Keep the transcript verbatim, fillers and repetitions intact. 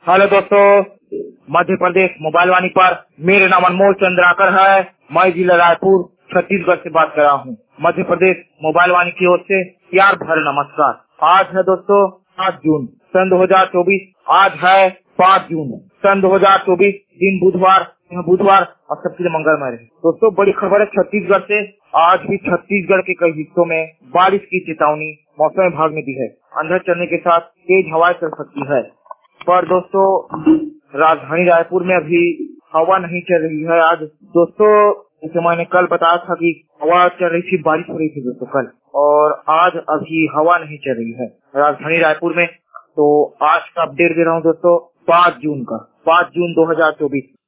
Hello दोस्तों, Madhya Pradesh mobile वाणी पर मेरे नाम अनमोल चंद्राकर है। मैं जिला रायपुर छत्तीसगढ़ से बात कर रहा हूँ। मध्य प्रदेश मोबाइल वाणी की ओर से प्यार भरे नमस्कार। आज है दोस्तों पाँच जून सन दो हजार चौबीस। आज है पाँच जून सन दो हजार चौबीस, दिन बुधवार बुधवार और सबके लिए मंगलमय रहे। दोस्तों बड़ी खबर है छत्तीसगढ़ से। आज भी छत्तीसगढ़ के कई हिस्सों में बारिश की चेतावनी मौसम विभाग ने दी है। अंधड़ चलने के साथ तेज हवाएं चल सकती है। पर दोस्तों राजधानी रायपुर में अभी हवा नहीं चल रही है। आज दोस्तों जैसे मैंने कल बताया था कि हवा चल रही थी, बारिश हो रही थी दोस्तों कल, और आज अभी हवा नहीं चल रही है राजधानी रायपुर में। तो आज का अपडेट दे रहा हूँ दोस्तों पाँच जून का, पाँच जून दो हजार चौबीस।